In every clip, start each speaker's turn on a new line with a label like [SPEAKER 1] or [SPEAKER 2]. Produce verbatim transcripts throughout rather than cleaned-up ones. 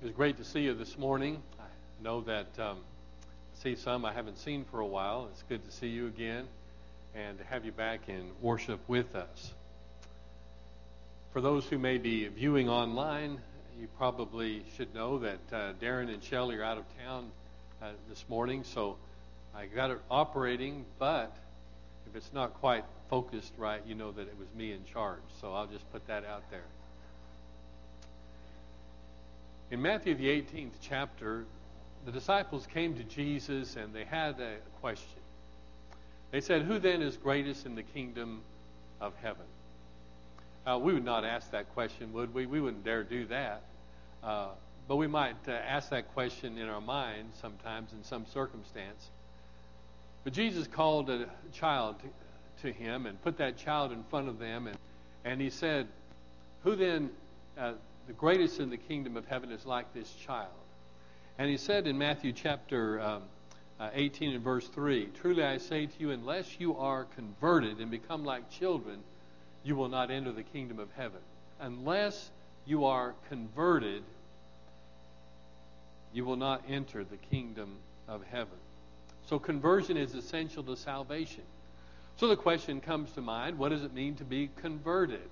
[SPEAKER 1] was great to see you this morning. I know that um, I see some I haven't seen for a while. It's good to see you again and to have you back in worship with us. For those who may be viewing online, you probably should know that uh, Darren and Shelley are out of town uh, this morning, so I got it operating, but if it's not quite focused right, you know that it was me in charge, so I'll just put that out there. In Matthew, the eighteenth chapter, the disciples came to Jesus and they had a question. They said, "Who then is greatest in the kingdom of heaven?" Uh, we would not ask that question, would we? We wouldn't dare do that. Uh, but we might uh, ask that question in our mind sometimes in some circumstance. But Jesus called a child to, to him and put that child in front of them, and, and he said, "Who then... Uh, The greatest in the kingdom of heaven is like this child." And he said in Matthew chapter um, uh, eighteen and verse three, "Truly I say to you, unless you are converted and become like children, you will not enter the kingdom of heaven." Unless you are converted, you will not enter the kingdom of heaven. So conversion is essential to salvation. So the question comes to mind, what does it mean to be converted?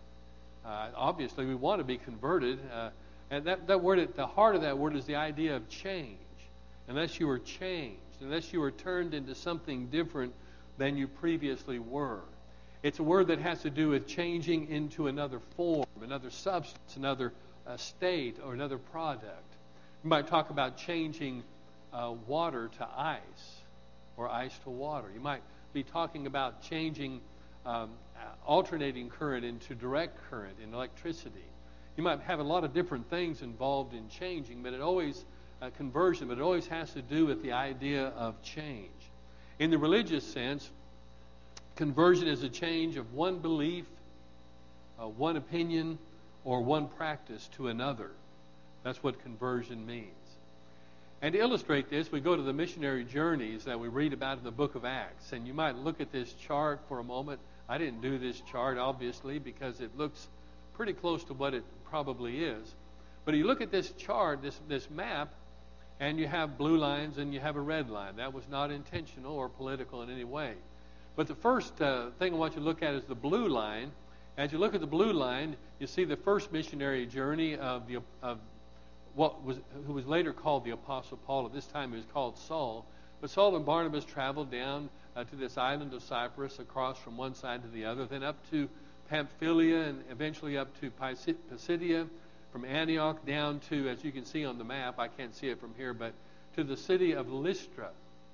[SPEAKER 1] Uh, obviously, we want to be converted. Uh, and that, that word, at the heart of that word is the idea of change. Unless you were changed, unless you were turned into something different than you previously were. It's a word that has to do with changing into another form, another substance, another uh, state, or another product. You might talk about changing uh, water to ice, or ice to water. You might be talking about changing Um, alternating current into direct current in electricity. You might have a lot of different things involved in changing, but it always, uh, conversion, but it always has to do with the idea of change. In the religious sense, conversion is a change of one belief, uh, one opinion, or one practice to another. That's what conversion means. And to illustrate this, we go to the missionary journeys that we read about in the book of Acts. And you might look at this chart for a moment. I didn't do this chart, obviously, because it looks pretty close to what it probably is. But you look at this chart, this, this map, and you have blue lines and you have a red line. That was not intentional or political in any way. But the first uh, thing I want you to look at is the blue line. As you look at the blue line, you see the first missionary journey of the of what was who was later called the Apostle Paul. At this time he was called Saul. But Saul and Barnabas traveled down uh, to this island of Cyprus, across from one side to the other, then up to Pamphylia, and eventually up to Pisidia, from Antioch down to, as you can see on the map, I can't see it from here, but to the city of Lystra.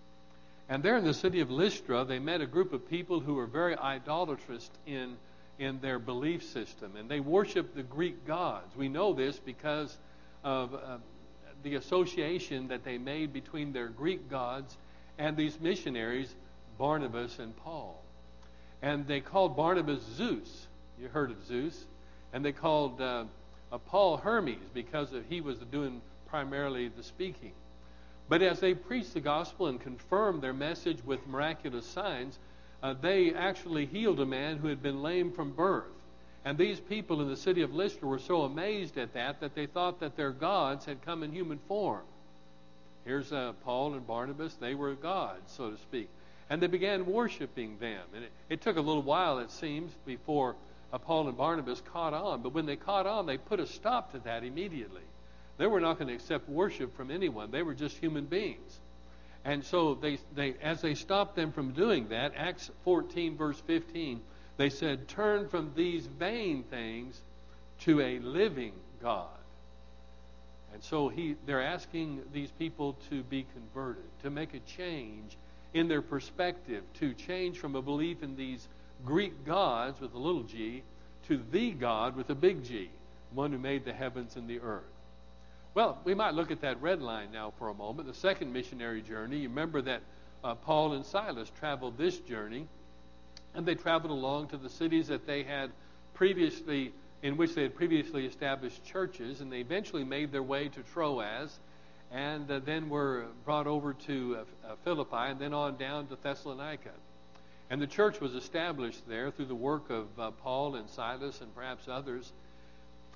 [SPEAKER 1] And there in the city of Lystra, they met a group of people who were very idolatrous in, in their belief system, and they worshiped the Greek gods. We know this because of uh, the association that they made between their Greek gods and these missionaries, Barnabas and Paul. And they called Barnabas Zeus. You heard of Zeus. And they called uh, uh, Paul Hermes, because of, he was doing primarily the speaking. But as they preached the gospel and confirmed their message with miraculous signs, uh, they actually healed a man who had been lame from birth. And these people in the city of Lystra were so amazed at that that they thought that their gods had come in human form. Here's uh, Paul and Barnabas. They were gods, so to speak. And they began worshiping them. And it, it took a little while, it seems, before uh, Paul and Barnabas caught on. But when they caught on, they put a stop to that immediately. They were not going to accept worship from anyone. They were just human beings. And so they, they, as they stopped them from doing that, Acts fourteen, verse fifteen, they said, "Turn from these vain things to a living God." And so he, they're asking these people to be converted, to make a change in their perspective, to change from a belief in these Greek gods with a little g to the God with a big G, one who made the heavens and the earth. Well, we might look at that red line now for a moment. The second missionary journey, you remember that uh, Paul and Silas traveled this journey. And they traveled along to the cities that they had previously, in which they had previously established churches, and they eventually made their way to Troas, and uh, then were brought over to uh, uh, Philippi, and then on down to Thessalonica. And the church was established there through the work of uh, Paul and Silas and perhaps others.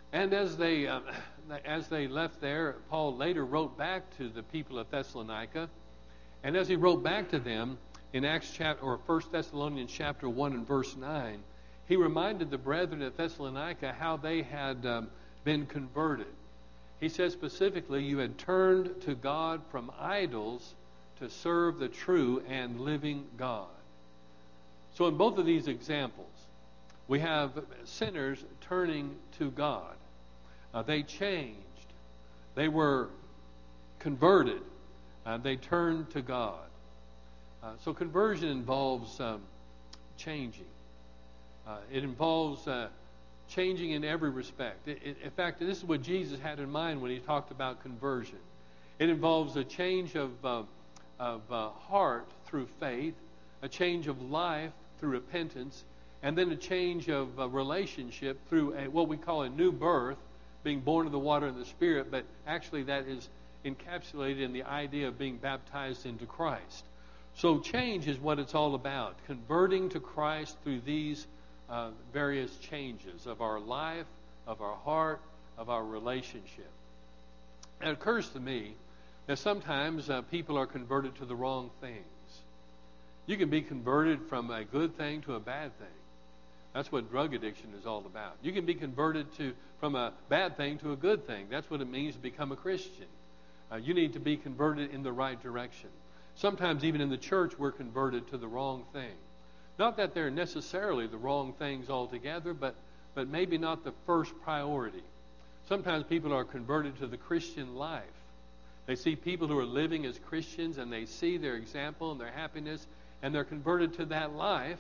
[SPEAKER 1] And as they, uh, as they left there, Paul later wrote back to the people of Thessalonica. And as he wrote back to them in Acts chapter, or First Thessalonians chapter one and verse nine, he reminded the brethren at Thessalonica how they had um, been converted. He says specifically, you had turned to God from idols to serve the true and living God. So in both of these examples, we have sinners turning to God. Uh, they changed. They were converted. Uh, they turned to God. Uh, so conversion involves um, changing. Uh, it involves uh, changing in every respect. It, it, in fact, this is what Jesus had in mind when he talked about conversion. It involves a change of, uh, of uh, heart through faith, a change of life through repentance, and then a change of uh, relationship through a, what we call a new birth, being born of the water and the Spirit, but actually that is encapsulated in the idea of being baptized into Christ. So change is what it's all about, converting to Christ through these uh, various changes of our life, of our heart, of our relationship. It occurs to me that sometimes uh, people are converted to the wrong things. You can be converted from a good thing to a bad thing. That's what drug addiction is all about. You can be converted to from a bad thing to a good thing. That's what it means to become a Christian. Uh, you need to be converted in the right direction. Sometimes even in the church we're converted to the wrong thing. Not that they're necessarily the wrong things altogether, but, but maybe not the first priority. Sometimes people are converted to the Christian life. They see people who are living as Christians and they see their example and their happiness, and they're converted to that life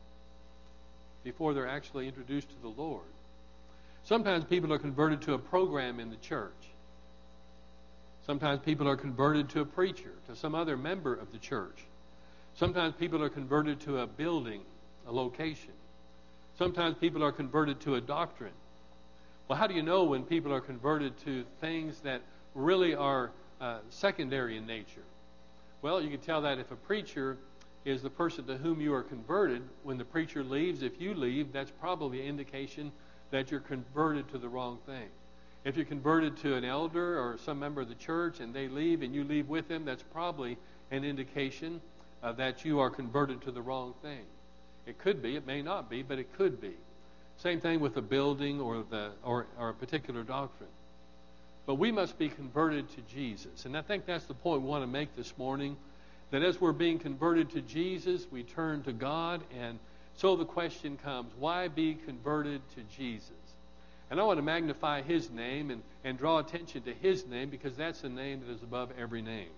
[SPEAKER 1] before they're actually introduced to the Lord. Sometimes people are converted to a program in the church. Sometimes people are converted to a preacher, to some other member of the church. Sometimes people are converted to a building, a location. Sometimes people are converted to a doctrine. Well, how do you know when people are converted to things that really are uh, secondary in nature? Well, you can tell that if a preacher is the person to whom you are converted, when the preacher leaves, if you leave, that's probably an indication that you're converted to the wrong thing. If you're converted to an elder or some member of the church and they leave and you leave with them, that's probably an indication uh, that you are converted to the wrong thing. It could be, it may not be, but it could be. Same thing with a building or, the, or, or a particular doctrine. But we must be converted to Jesus. And I think that's the point we want to make this morning, that as we're being converted to Jesus, we turn to God. And so the question comes, why be converted to Jesus? And I want to magnify his name and, and draw attention to his name, because that's the name that is above every name.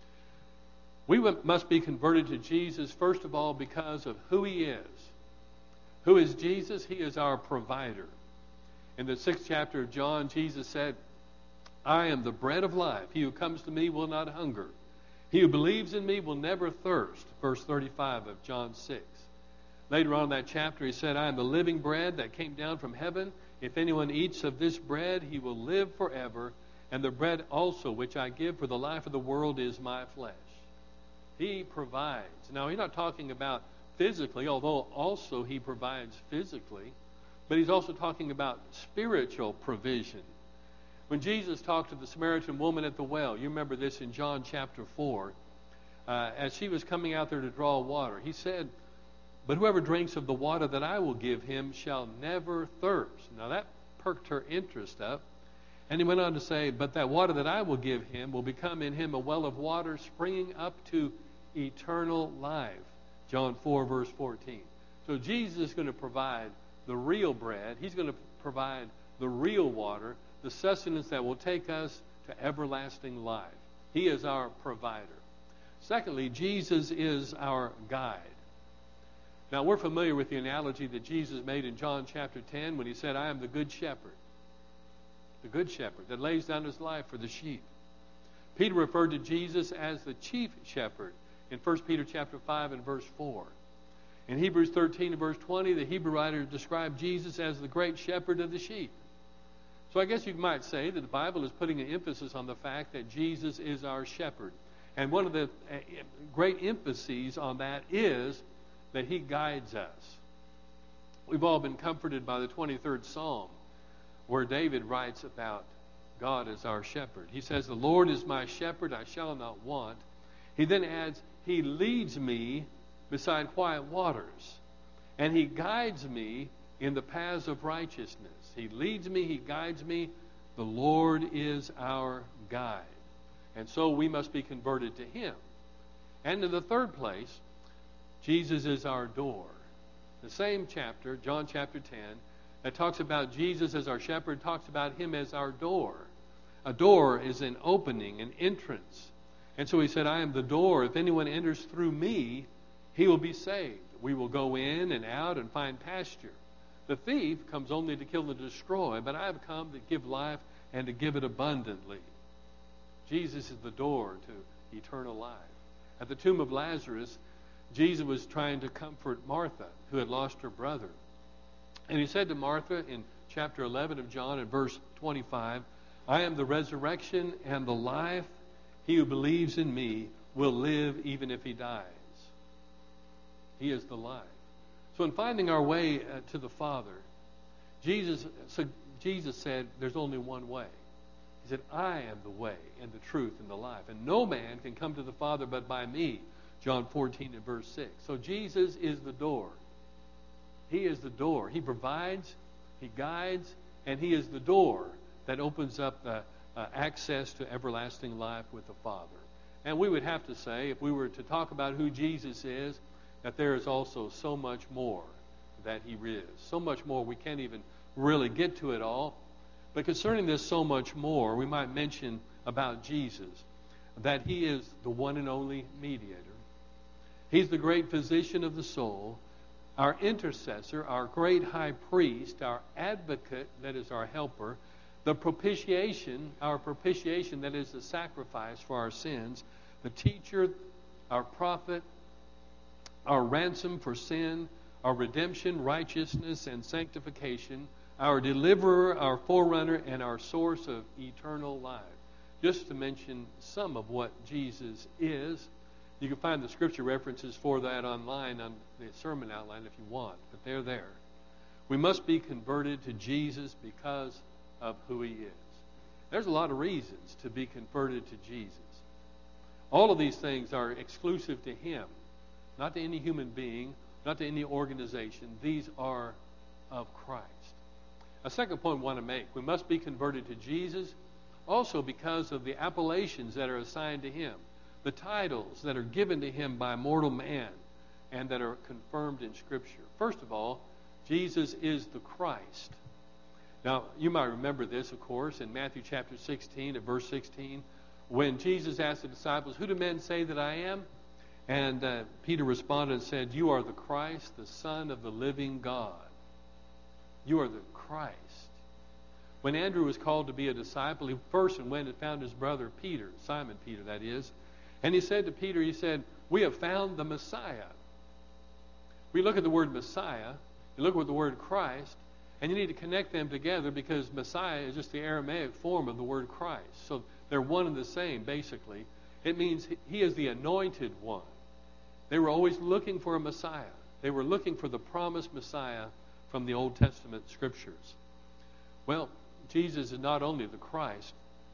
[SPEAKER 1] We must be converted to Jesus, first of all, because of who he is. Who is Jesus? He is our provider. In the sixth chapter of John, Jesus said, I am the bread of life. He who comes to me will not hunger. He who believes in me will never thirst. Verse thirty-five of John six. Later on in that chapter, he said, I am the living bread that came down from heaven. If anyone eats of this bread, he will live forever. And the bread also which I give for the life of the world is my flesh. He provides. Now, he's not talking about physically, although also he provides physically. But he's also talking about spiritual provision. When Jesus talked to the Samaritan woman at the well, you remember this in John chapter four, uh, as she was coming out there to draw water, he said, but whoever drinks of the water that I will give him shall never thirst. Now that perked her interest up. And he went on to say, but that water that I will give him will become in him a well of water springing up to eternal life. John four, verse fourteen. So Jesus is going to provide the real bread. He's going to provide the real water, the sustenance that will take us to everlasting life. He is our provider. Secondly, Jesus is our guide. Now, we're familiar with the analogy that Jesus made in John chapter ten when he said, I am the good shepherd. The good shepherd that lays down his life for the sheep. Peter referred to Jesus as the chief shepherd in First Peter chapter five and verse four. In Hebrews thirteen and verse twenty, the Hebrew writer described Jesus as the great shepherd of the sheep. So I guess you might say that the Bible is putting an emphasis on the fact that Jesus is our shepherd. And one of the great emphases on that is that he guides us. We've all been comforted by the twenty-third Psalm, where David writes about God as our shepherd. He says, "The Lord is my shepherd, I shall not want." He then adds, "He leads me beside quiet waters, and He guides me in the paths of righteousness." He leads me, He guides me. The Lord is our guide. And so we must be converted to Him. And in the third place, Jesus is our door. The same chapter, John chapter ten, that talks about Jesus as our shepherd, talks about Him as our door. A door is an opening, an entrance. And so He said, "I am the door. If anyone enters through me, he will be saved. We will go in and out and find pasture. The thief comes only to kill and destroy, but I have come to give life and to give it abundantly." Jesus is the door to eternal life. At the tomb of Lazarus, Jesus was trying to comfort Martha, who had lost her brother. And He said to Martha in chapter eleven of John, in verse twenty-five, "I am the resurrection and the life. He who believes in me will live even if he dies." He is the life. So in finding our way uh, to the Father, Jesus, so Jesus said there's only one way. He said, "I am the way and the truth and the life. And no man can come to the Father but by me." John fourteen and verse six. So Jesus is the door. He is the door. He provides, He guides, and He is the door that opens up the uh, access to everlasting life with the Father. And we would have to say, if we were to talk about who Jesus is, that there is also so much more that He is. So much more we can't even really get to it all. But concerning this so much more, we might mention about Jesus that He is the one and only mediator. He's the great physician of the soul, our intercessor, our great high priest, our advocate, that is our helper, the propitiation, our propitiation, that is the sacrifice for our sins, the teacher, our prophet, our ransom for sin, our redemption, righteousness, and sanctification, our deliverer, our forerunner, and our source of eternal life. Just to mention some of what Jesus is. You can find the scripture references for that online on the sermon outline if you want, but they're there. We must be converted to Jesus because of who He is. There's a lot of reasons to be converted to Jesus. All of these things are exclusive to Him, not to any human being, not to any organization. These are of Christ. A second point I want to make, we must be converted to Jesus also because of the appellations that are assigned to Him, the titles that are given to Him by mortal man and that are confirmed in Scripture. First of all, Jesus is the Christ. Now, you might remember this, of course, in Matthew chapter sixteen, at verse sixteen, when Jesus asked the disciples, "Who do men say that I am?" And uh, Peter responded and said, "You are the Christ, the Son of the living God." You are the Christ. When Andrew was called to be a disciple, he first went and found his brother Peter, Simon Peter, that is. And he said to Peter, he said, "We have found the Messiah." We look at the word Messiah, you look at the word Christ, and you need to connect them together because Messiah is just the Aramaic form of the word Christ. So they're one and the same, basically. It means He is the anointed one. They were always looking for a Messiah. They were looking for the promised Messiah from the Old Testament Scriptures. Well, Jesus is not only the Christ,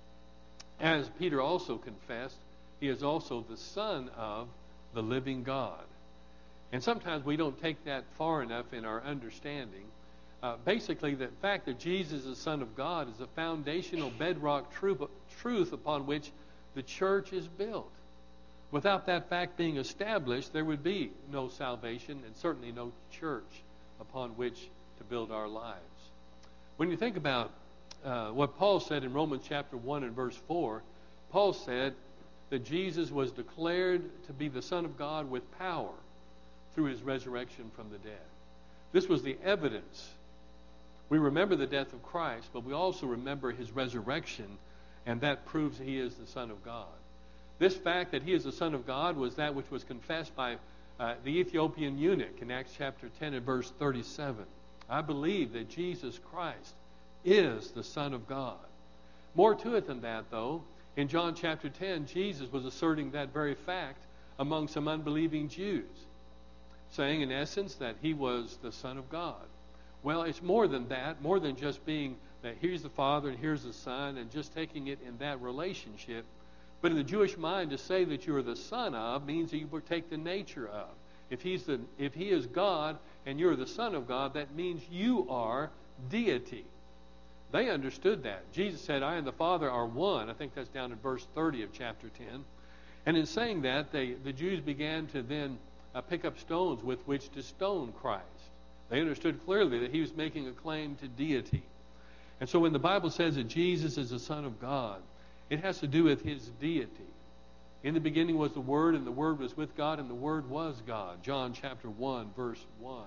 [SPEAKER 1] as Peter also confessed, He is also the Son of the living God. And sometimes we don't take that far enough in our understanding. Uh, basically, the fact that Jesus is the Son of God is a foundational bedrock truth, truth upon which the church is built. Without that fact being established, there would be no salvation and certainly no church upon which to build our lives. When you think about uh, what Paul said in Romans chapter one and verse four, Paul said that Jesus was declared to be the Son of God with power through His resurrection from the dead. This was the evidence. We remember the death of Christ, but we also remember His resurrection, and that proves He is the Son of God. This fact that He is the Son of God was that which was confessed by uh, the Ethiopian eunuch in Acts chapter ten and verse thirty-seven. I believe that Jesus Christ is the Son of God. More to it than that, though. In John chapter ten, Jesus was asserting that very fact among some unbelieving Jews, saying in essence that He was the Son of God. Well, it's more than that, more than just being that here's the Father and here's the Son and just taking it in that relationship. But in the Jewish mind, to say that you are the son of means that you partake the nature of. If he's the, if he is God and you're the Son of God, that means you are deity. They understood that. Jesus said, I and the Father are one. I think that's down in verse thirty of chapter ten. And in saying that, they, the Jews began to then uh, pick up stones with which to stone Christ. They understood clearly that he was making a claim to deity. And so when the Bible says that Jesus is the Son of God, it has to do with his deity. In the beginning was the Word, and the Word was with God, and the Word was God. John chapter one, verse one.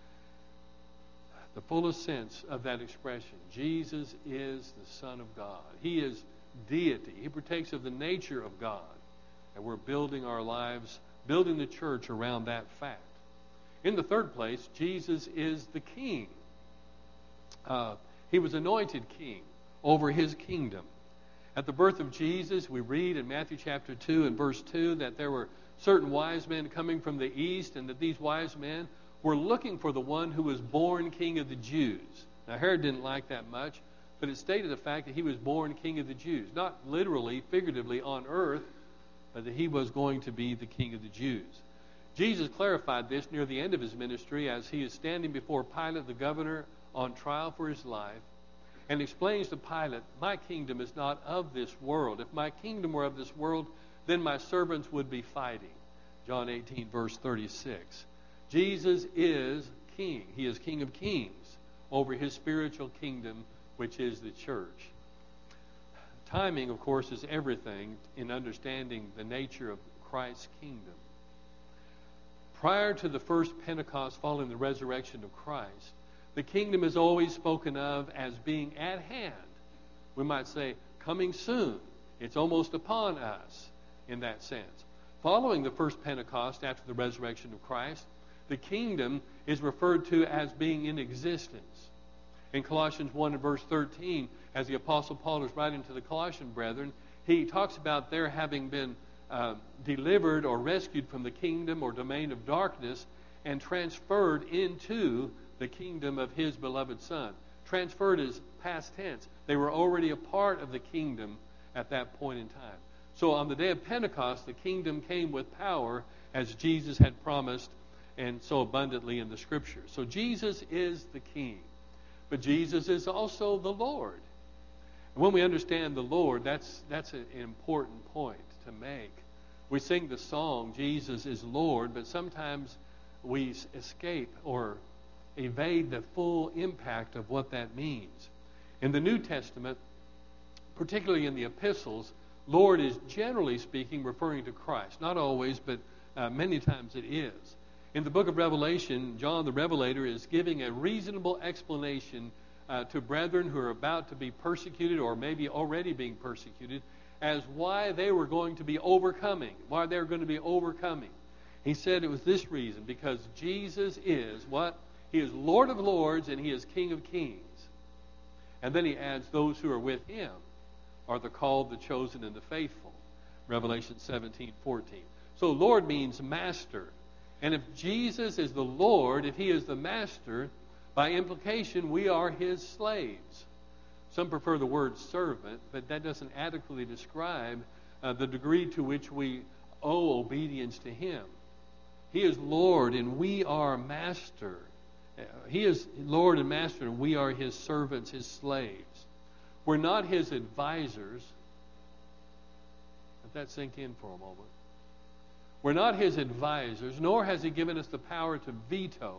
[SPEAKER 1] The fullest sense of that expression. Jesus is the Son of God. He is deity. He partakes of the nature of God. And we're building our lives, building the church around that fact. In the third place, Jesus is the King. Uh, he was anointed King over his kingdom. At the birth of Jesus, we read in Matthew chapter two and verse two that there were certain wise men coming from the east, and that these wise men were looking for the one who was born King of the Jews. Now, Herod didn't like that much, but it stated the fact that he was born King of the Jews. Not literally, figuratively on earth, but that he was going to be the King of the Jews. Jesus clarified this near the end of his ministry as he is standing before Pilate, the governor, on trial for his life, and explains to Pilate, my kingdom is not of this world. If my kingdom were of this world, then my servants would be fighting. John eighteen, verse thirty-six. Jesus is King. He is King of kings over his spiritual kingdom, which is the church. Timing, of course, is everything in understanding the nature of Christ's kingdom. Prior to the first Pentecost following the resurrection of Christ, the kingdom is always spoken of as being at hand. We might say, coming soon. It's almost upon us in that sense. Following the first Pentecost after the resurrection of Christ, the kingdom is referred to as being in existence. In Colossians one and verse thirteen, as the Apostle Paul is writing to the Colossian brethren, he talks about their having been uh, delivered or rescued from the kingdom or domain of darkness and transferred into the kingdom of his beloved Son. Transferred is past tense. They were already a part of the kingdom at that point in time. So on the day of Pentecost, the kingdom came with power as Jesus had promised and so abundantly in the Scriptures. So Jesus is the King. But Jesus is also the Lord. And when we understand the Lord, that's, that's an important point to make. We sing the song, Jesus is Lord, but sometimes we escape or evade the full impact of what that means. In the New Testament, particularly in the epistles, Lord is generally speaking referring to Christ. Not always, but uh, many times it is. In the book of Revelation, John the Revelator is giving a reasonable explanation uh, to brethren who are about to be persecuted or maybe already being persecuted as why they were going to be overcoming, why they were going to be overcoming. He said it was this reason, because Jesus is what? He is Lord of lords and he is King of kings. And then he adds, those who are with him are the called, the chosen, and the faithful. Revelation seventeen fourteen. So Lord means master. And if Jesus is the Lord, if he is the master, by implication we are his slaves. Some prefer the word servant, but that doesn't adequately describe uh, the degree to which we owe obedience to him. He is Lord and we are master. He is Lord and master and we are his servants, his slaves. We're not his advisors. Let that sink in for a moment. We're not his advisors, nor has he given us the power to veto.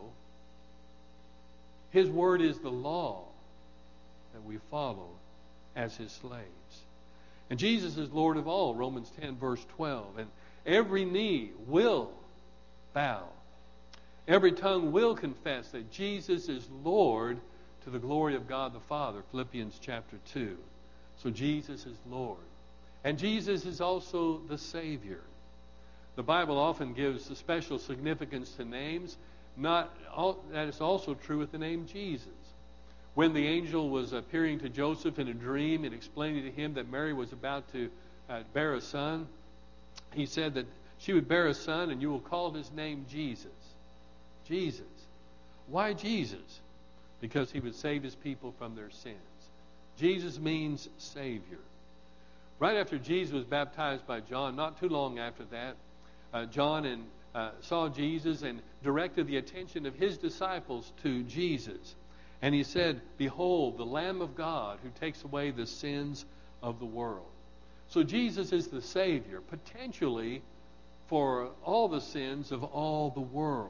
[SPEAKER 1] His word is the law that we follow as his slaves. And Jesus is Lord of all, Romans ten, verse twelve. And every knee will bow. Every tongue will confess that Jesus is Lord to the glory of God the Father, Philippians chapter two. So Jesus is Lord. And Jesus is also the Savior. The Bible often gives a special significance to names. Not all, that is also true with the name Jesus. When the angel was appearing to Joseph in a dream and explaining to him that Mary was about to uh, bear a son, he said that she would bear a son and you will call his name Jesus. Jesus. Why Jesus? because he would save his people from their sins. Jesus means Savior. Right after Jesus was baptized by John, not too long after that, uh, John and, uh, saw Jesus and directed the attention of his disciples to Jesus. And he said, "Behold, the Lamb of God who takes away the sins of the world." So Jesus is the Savior, potentially for all the sins of all the world.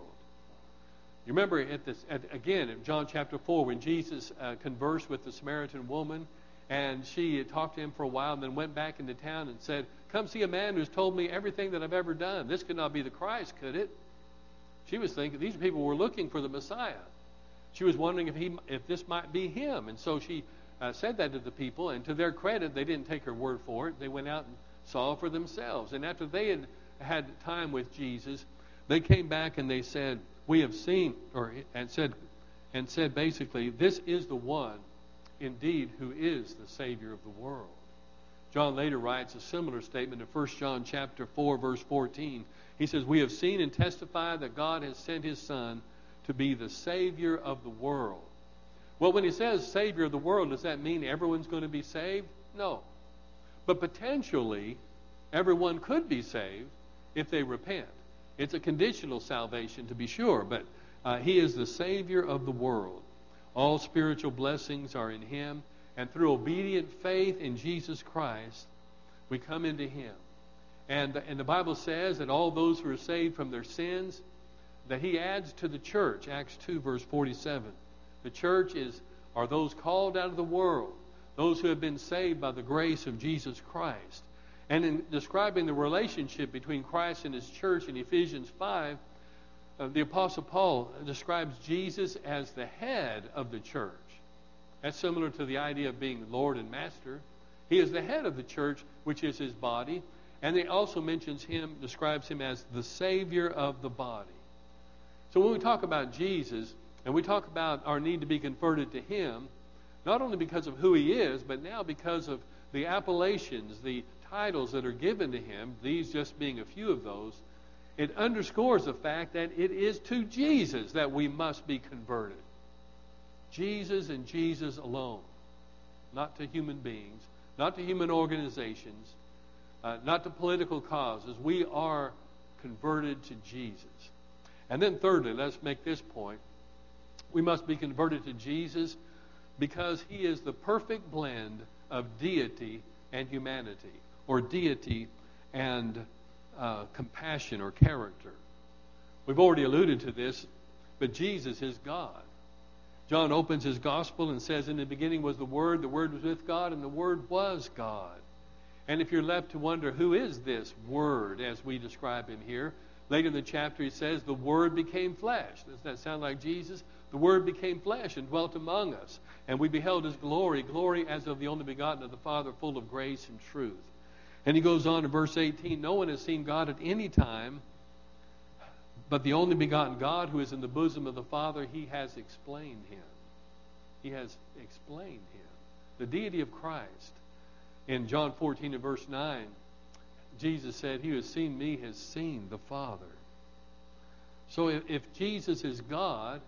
[SPEAKER 1] You remember, at this, at, again, in John chapter four, when Jesus uh, conversed with the Samaritan woman, and she talked to him for a while and then went back into town and said, "Come see a man who's told me everything that I've ever done. This could not be the Christ, could it?" She was thinking these people were looking for the Messiah. She was wondering if he, if this might be him. And so she uh, said that to the people, and to their credit, they didn't take her word for it. They went out and saw for themselves. And after they had had time with Jesus, they came back and they said, "We have seen," or and said, and said basically, "This is the one, indeed, who is the Savior of the world." John later writes a similar statement in First John chapter four, verse fourteen. He says, "We have seen and testify that God has sent his Son to be the Savior of the world." Well, when he says Savior of the world, does that mean everyone's going to be saved? No. But potentially, everyone could be saved if they repent. It's a conditional salvation, to be sure, but uh, he is the Savior of the world. All spiritual blessings are in him, and through obedient faith in Jesus Christ, we come into him. And, and the Bible says that all those who are saved from their sins, that he adds to the church, Acts two, verse forty-seven. The church is are those called out of the world, those who have been saved by the grace of Jesus Christ. And in describing the relationship between Christ and his church in Ephesians five, uh, the Apostle Paul describes Jesus as the head of the church. That's similar to the idea of being Lord and Master. He is the head of the church, which is his body. And he also mentions him, describes him as the Savior of the body. So when we talk about Jesus, and we talk about our need to be converted to him, not only because of who he is, but now because of the appellations, the titles that are given to him, these just being a few of those, it underscores the fact that it is to Jesus that we must be converted. Jesus and Jesus alone. Not to human beings, not to human organizations, uh, not to political causes. We are converted to Jesus. And then thirdly, let's make this point. We must be converted to Jesus because he is the perfect blend of deity and humanity, or deity and uh, compassion or character. We've already alluded to this, but Jesus is God. John opens his gospel and says, "In the beginning was the Word, the Word was with God, and the Word was God." And if you're left to wonder, who is this Word as we describe him here? Later in the chapter he says, "The Word became flesh." Does that sound like Jesus? The Word became flesh and dwelt among us. And we beheld his glory, glory as of the only begotten of the Father, full of grace and truth. And he goes on in verse eighteen, "No one has seen God at any time, but the only begotten God who is in the bosom of the Father, he has explained him." He has explained him. The deity of Christ. In John fourteen and verse nine, Jesus said, "He who has seen me has seen the Father." So if, if Jesus is God,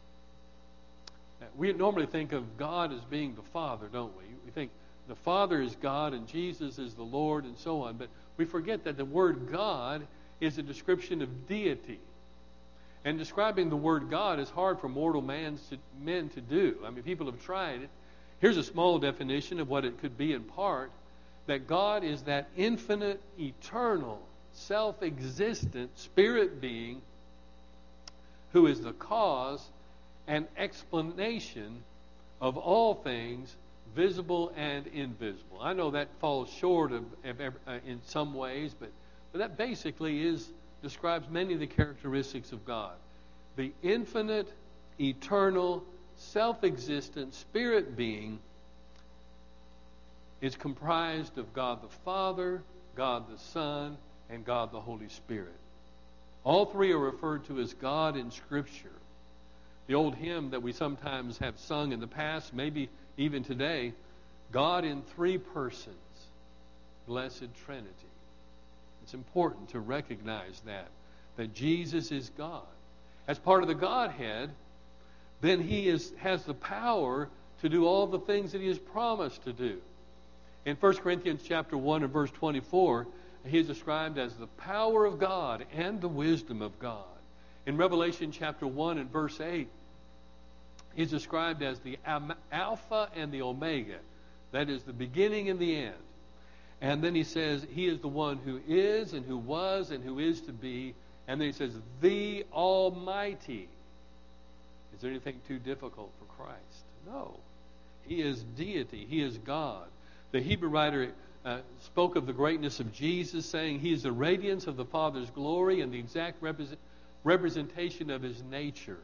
[SPEAKER 1] we normally think of God as being the Father, don't we? We think the Father is God and Jesus is the Lord and so on. But we forget that the word God is a description of deity. And describing the word God is hard for mortal man to, men to do. I mean, people have tried it. Here's a small definition of what it could be in part. That God is that infinite, eternal, self-existent spirit being who is the cause and explanation of all things, visible and invisible. I know that falls short of, of uh, in some ways, but, but that basically is describes many of the characteristics of God. The infinite, eternal, self-existent spirit being is comprised of God the Father, God the Son, and God the Holy Spirit. All three are referred to as God in Scripture. The old hymn that we sometimes have sung in the past, maybe even today, God in three persons, blessed Trinity. It's important to recognize that, that Jesus is God. As part of the Godhead, then he is, has the power to do all the things that he has promised to do. In First Corinthians chapter one and verse twenty-four, he is described as the power of God and the wisdom of God. In Revelation chapter one and verse eight, he's described as the Alpha and the Omega. That is the beginning and the end. And then he says he is the one who is and who was and who is to be. And then he says, the Almighty. Is there anything too difficult for Christ? No. He is deity. He is God. The Hebrew writer uh, spoke of the greatness of Jesus, saying he is the radiance of the Father's glory and the exact represent, representation of his nature,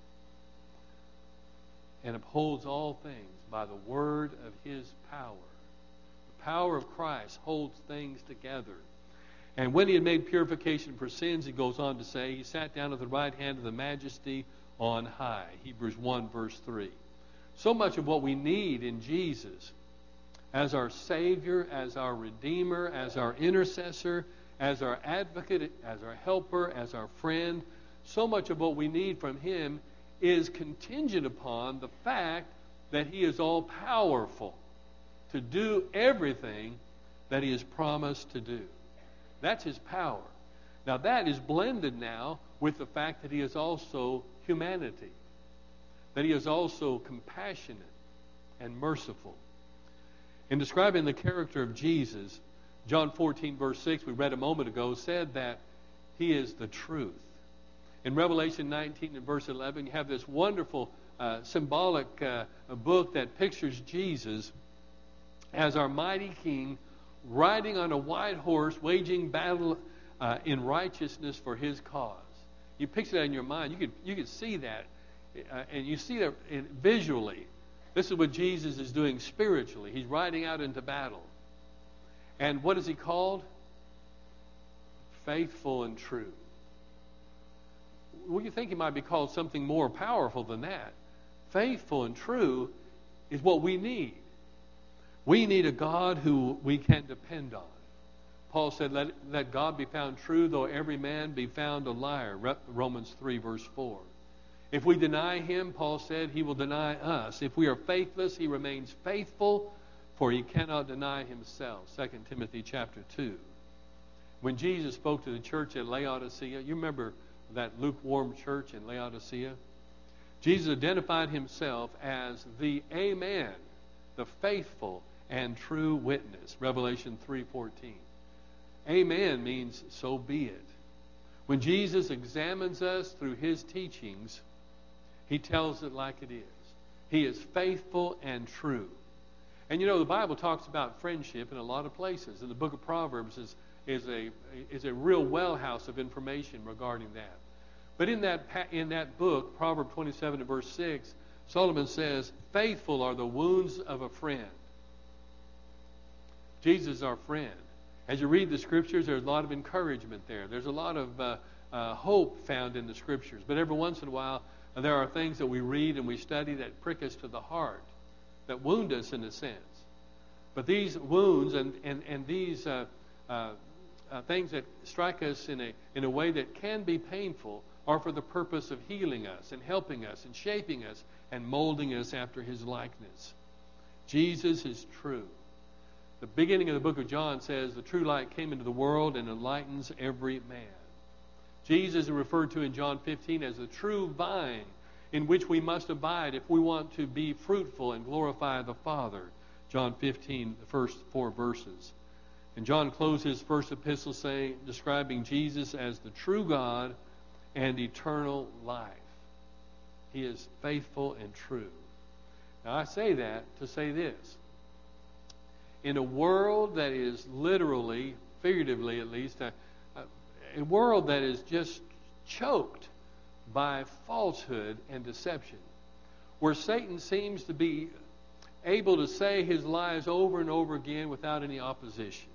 [SPEAKER 1] and upholds all things by the word of his power. The power of Christ holds things together. And when he had made purification for sins, he goes on to say, he sat down at the right hand of the Majesty on high. Hebrews one, verse three. So much of what we need in Jesus as our Savior, as our Redeemer, as our intercessor, as our advocate, as our helper, as our friend, so much of what we need from him is contingent upon the fact that he is all powerful to do everything that he has promised to do. That's his power. Now that is blended now with the fact that he is also humanity, that he is also compassionate and merciful. In describing the character of Jesus, John fourteen, verse six, we read a moment ago, said that he is the truth. In Revelation nineteen and verse eleven, you have this wonderful uh, symbolic uh, book that pictures Jesus as our mighty king riding on a white horse, waging battle uh, in righteousness for his cause. You picture that in your mind. You could you could see that, uh, and you see that in, visually. This is what Jesus is doing spiritually. He's riding out into battle. And what is he called? Faithful and true. Well, you think he might be called something more powerful than that. Faithful and true is what we need. We need a God who we can depend on. Paul said, let, let God be found true, though every man be found a liar. Romans three, verse four. If we deny him, Paul said, he will deny us. If we are faithless, he remains faithful, for he cannot deny himself. Second Timothy chapter two. When Jesus spoke to the church at Laodicea, you remember that lukewarm church in Laodicea? Jesus identified himself as the Amen, the faithful and true witness. Revelation three fourteen. Amen means so be it. When Jesus examines us through his teachings, he tells it like it is. He is faithful and true. And you know, the Bible talks about friendship in a lot of places. And the book of Proverbs is, is, a, is a real wellhouse of information regarding that. But in that, in that book, Proverbs twenty-seven and verse six, Solomon says, faithful are the wounds of a friend. Jesus is our friend. As you read the Scriptures, there's a lot of encouragement there. There's a lot of uh, uh, hope found in the Scriptures. But every once in a while, uh, there are things that we read and we study that prick us to the heart, that wound us in a sense. But these wounds and, and, and these uh, uh, uh, things that strike us in a, in a way that can be painful are for the purpose of healing us and helping us and shaping us and molding us after his likeness. Jesus is true. The beginning of the book of John says, the true light came into the world and enlightens every man. Jesus is referred to in John fifteen as the true vine in which we must abide if we want to be fruitful and glorify the Father. John fifteen, the first four verses. And John closed his first epistle saying, describing Jesus as the true God and eternal life. He is faithful and true. Now I say that to say this. In a world that is literally, figuratively at least, a, a world that is just choked by falsehood and deception, where Satan seems to be able to say his lies over and over again without any opposition.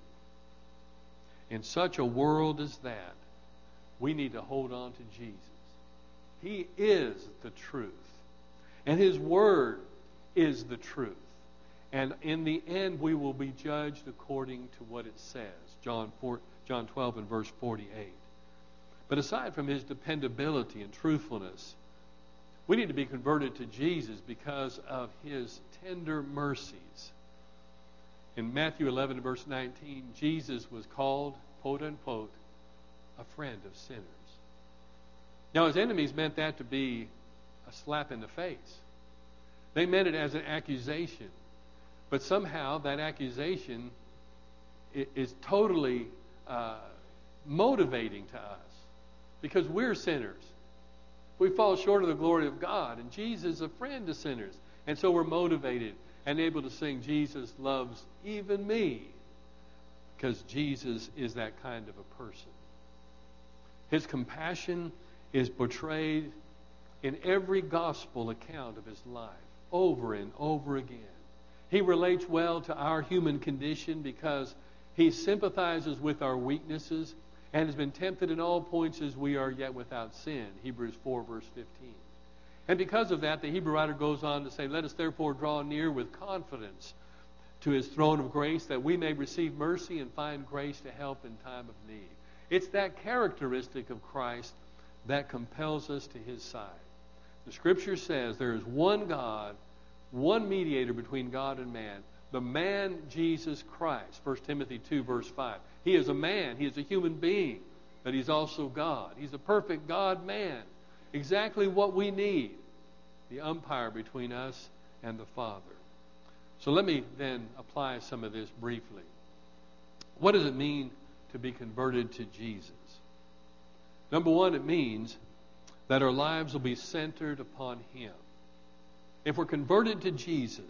[SPEAKER 1] In such a world as that, we need to hold on to Jesus. He is the truth. And his word is the truth. And in the end, we will be judged according to what it says. John four, John twelve and verse forty-eight. But aside from his dependability and truthfulness, We need to be converted to Jesus because of his tender mercies. In Matthew eleven, verse nineteen, Jesus was called, quote unquote, a friend of sinners. Now, his enemies meant that to be a slap in the face. They meant it as an accusation. But somehow that accusation is totally uh, motivating to us because we're sinners. We fall short of the glory of God, and Jesus is a friend to sinners. And so we're motivated and able to sing, Jesus loves even me, because Jesus is that kind of a person. His compassion is portrayed in every gospel account of his life, over and over again. He relates well to our human condition because he sympathizes with our weaknesses and has been tempted in all points as we are, yet without sin. Hebrews four, verse fifteen. And because of that, the Hebrew writer goes on to say, let us therefore draw near with confidence to his throne of grace, that we may receive mercy and find grace to help in time of need. It's that characteristic of Christ that compels us to his side. The Scripture says there is one God, one mediator between God and man, the man Jesus Christ. First Timothy two, verse five. He is a man. He is a human being, but he's also God. He's a perfect God-man. Exactly what we need. The umpire between us and the Father. So let me then apply some of this briefly. What does it mean to be converted to Jesus? Number one, it means that our lives will be centered upon him. If we're converted to Jesus,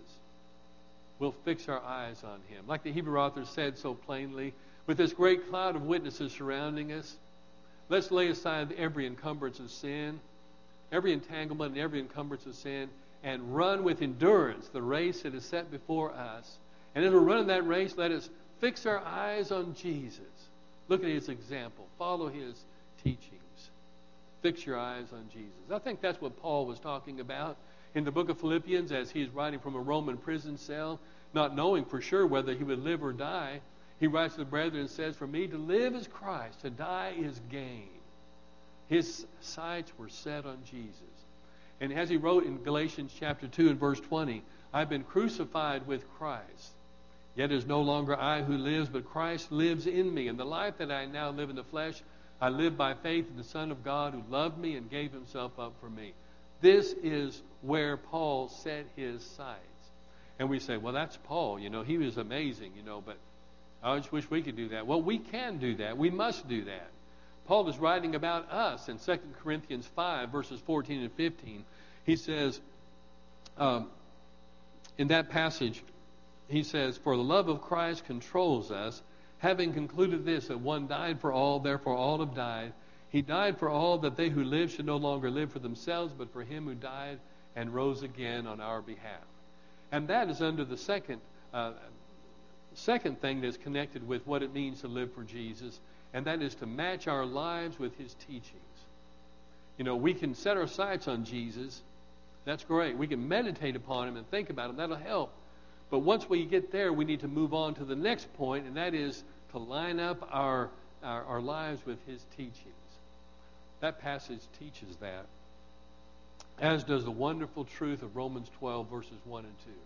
[SPEAKER 1] we'll fix our eyes on him. Like the Hebrew author said so plainly, with this great cloud of witnesses surrounding us, let's lay aside every encumbrance of sin, every entanglement and every encumbrance of sin, and run with endurance the race that is set before us. And as we're running that race, let us fix our eyes on Jesus. Look at his example. Follow his teachings. Fix your eyes on Jesus. I think that's what Paul was talking about in the book of Philippians as he's writing from a Roman prison cell, not knowing for sure whether he would live or die. He writes to the brethren and says, for me to live is Christ, to die is gain. His sights were set on Jesus. And as he wrote in Galatians chapter two and verse twenty, I've been crucified with Christ. Yet it is no longer I who lives, but Christ lives in me. And the life that I now live in the flesh, I live by faith in the Son of God who loved me and gave himself up for me. This is where Paul set his sights. And we say, well, that's Paul. You know, he was amazing, you know, but I just wish we could do that. Well, we can do that. We must do that. Paul is writing about us in Second Corinthians five, verses fourteen and fifteen. He says, um, in that passage, he says, for the love of Christ controls us, having concluded this, that one died for all, therefore all have died. He died for all, that they who live should no longer live for themselves, but for him who died and rose again on our behalf. And that is under the second uh, second thing that's connected with what it means to live for Jesus, and that is to match our lives with his teachings. You know, we can set our sights on Jesus. That's great. We can meditate upon him and think about him. That'll help. But once we get there, we need to move on to the next point, and that is to line up our, our, our lives with his teachings. That passage teaches that, as does the wonderful truth of Romans twelve, verses one and two.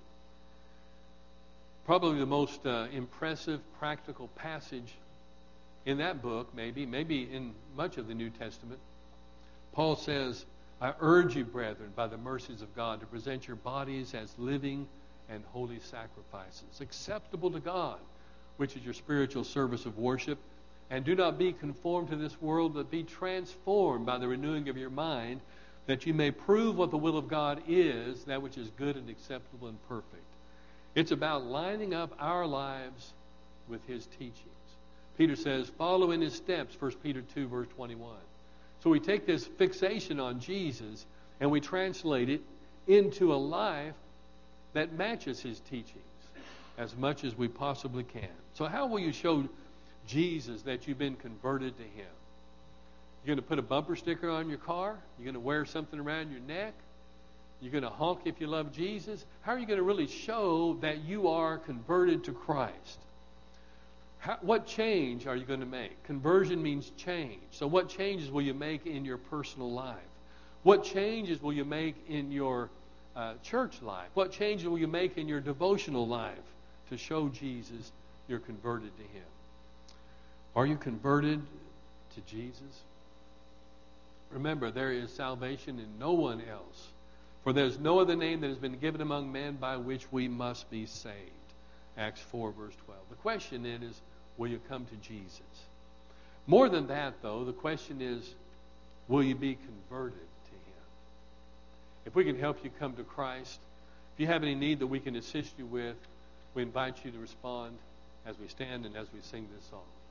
[SPEAKER 1] Probably the most uh, impressive, practical passage in that book, maybe, maybe in much of the New Testament. Paul says, I urge you, brethren, by the mercies of God, to present your bodies as living and holy sacrifices, acceptable to God, which is your spiritual service of worship. And do not be conformed to this world, but be transformed by the renewing of your mind, that you may prove what the will of God is, that which is good and acceptable and perfect. It's about lining up our lives with his teachings. Peter says, follow in his steps, First Peter two, verse twenty-one. So we take this fixation on Jesus and we translate it into a life that matches his teachings as much as we possibly can. So how will you show Jesus that you've been converted to him? You're going to put a bumper sticker on your car? You're going to wear something around your neck? You're going to honk if you love Jesus? How are you going to really show that you are converted to Christ? How, what change are you going to make? Conversion means change. So what changes will you make in your personal life? What changes will you make in your uh, church life? What changes will you make in your devotional life to show Jesus you're converted to Him? Are you converted to Jesus? Remember, there is salvation in no one else. For there's no other name that has been given among men by which we must be saved. Acts four, verse twelve. The question then is, will you come to Jesus? More than that, though, the question is, will you be converted to Him? If we can help you come to Christ, if you have any need that we can assist you with, we invite you to respond as we stand and as we sing this song.